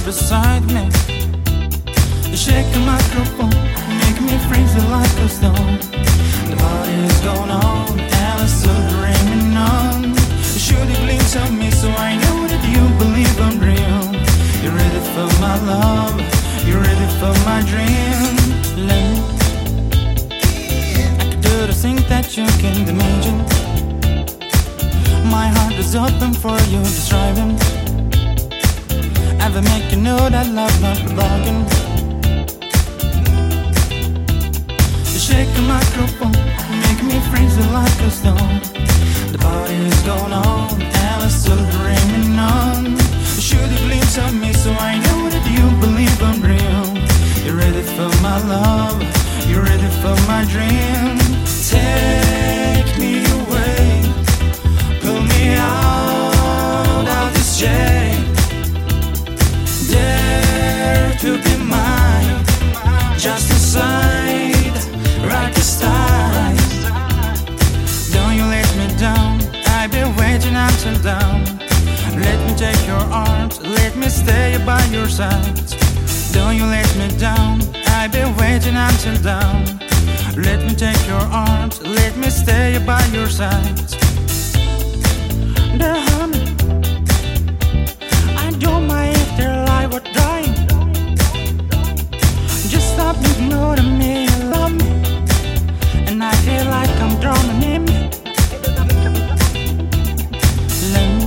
beside me. You shake the microphone, make me freeze like a stone. The party's going on, and I'm still dreaming on. You shoot a glimpse of me, so I know that you believe I'm real. You're ready for my love, you're ready for my dream. Let me, I can do the things that you can't imagine. My heart is open for you, just driving. Ever make you know that love not a bargain. You shake the microphone, make me freeze like a stone. The party is going on, and I'm still dreaming on. You shoot a glimpse of me, so I know that you believe I'm real. You're ready for my love, you're ready for my dream. Take me away, pull me out of this jail. Dare to be mine, just aside, rock the style. Don't you let me down, I've been waiting until dawn. Let me take your arms, let me stay by your side. Don't you let me down, I've been waiting until dawn. Let me take your arms, let me stay by your side. The honey, I don't mind if they're alive or dying. Just stop ignoring me and love me, and I feel like I'm drowning in me. Let me,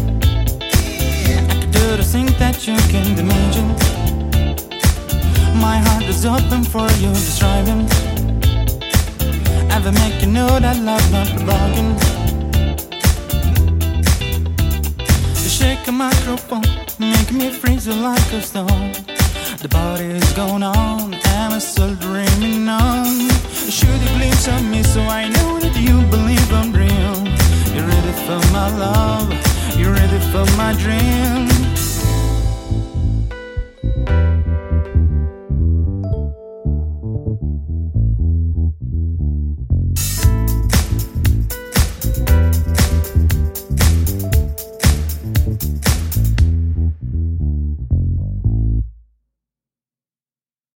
I can do the things that you can't imagine. My heart is open for you, just driving. Ever make you know that love not a bargain. You shake a microphone, make me freeze like a stone. The party is going on, and I'm still dreaming on. You shoot a glimpse of me, so I know that you believe I'm real. You're ready for my love, you're ready for my dream.